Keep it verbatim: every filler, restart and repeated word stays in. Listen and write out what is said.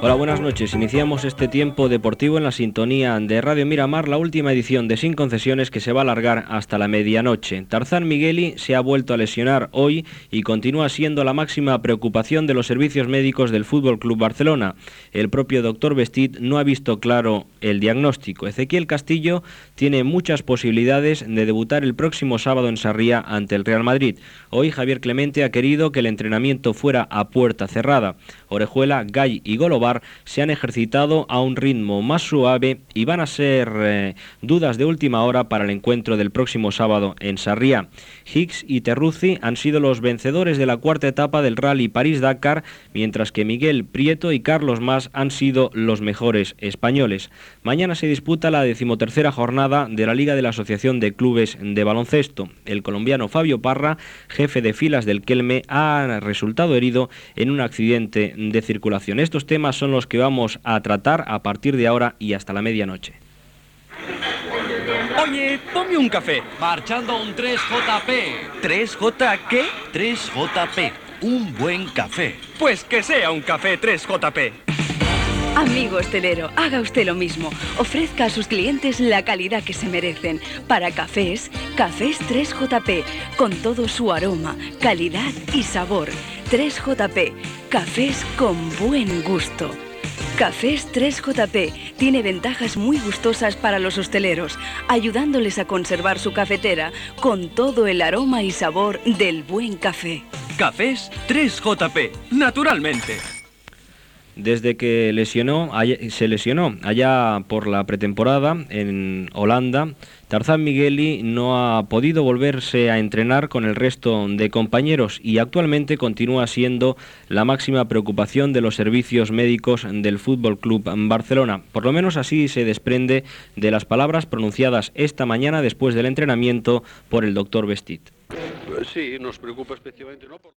Hola, buenas noches. Iniciamos este tiempo deportivo en la sintonía de Radio Miramar, la última edición de Sin Concesiones que se va a alargar hasta la medianoche. Tarzán Migueli se ha vuelto a lesionar hoy y continúa siendo la máxima preocupación de los servicios médicos del F C Barcelona. El propio doctor Vestit no ha visto claro el diagnóstico. Ezequiel Castillo tiene muchas posibilidades de debutar el próximo sábado en Sarriá ante el Real Madrid. Hoy Javier Clemente ha querido que el entrenamiento fuera a puerta cerrada. Orejuela, Gay y Golobar se han ejercitado a un ritmo más suave y van a ser eh, dudas de última hora para el encuentro del próximo sábado en Sarriá. Hicks y Terruzzi han sido los vencedores de la cuarta etapa del Rally París-Dakar, mientras que Miguel Prieto y Carlos Mas han sido los mejores españoles. Mañana se disputa la decimotercera jornada de la Liga de la Asociación de Clubes de Baloncesto. El colombiano Fabio Parra, jefe de filas del Kelme, ha resultado herido en un accidente de circulación. Estos temas son los que vamos a tratar a partir de ahora y hasta la medianoche. Oye, ponme un café. Marchando un tres J P. ¿tres J qué? tres J P. Un buen café. Pues que sea un café tres J P. Amigo hostelero, haga usted lo mismo. Ofrezca a sus clientes la calidad que se merecen. Para cafés, Cafés tres J P, con todo su aroma, calidad y sabor. tres J P, cafés con buen gusto. Cafés tres J P tiene ventajas muy gustosas para los hosteleros, ayudándoles a conservar su cafetera con todo el aroma y sabor del buen café. Cafés tres J P, naturalmente. Desde que lesionó, se lesionó allá por la pretemporada en Holanda, Tarzán Migueli no ha podido volverse a entrenar con el resto de compañeros y actualmente continúa siendo la máxima preocupación de los servicios médicos del F C Barcelona. Por lo menos así se desprende de las palabras pronunciadas esta mañana después del entrenamiento por el doctor Vestit. Sí, nos preocupa especialmente, ¿no?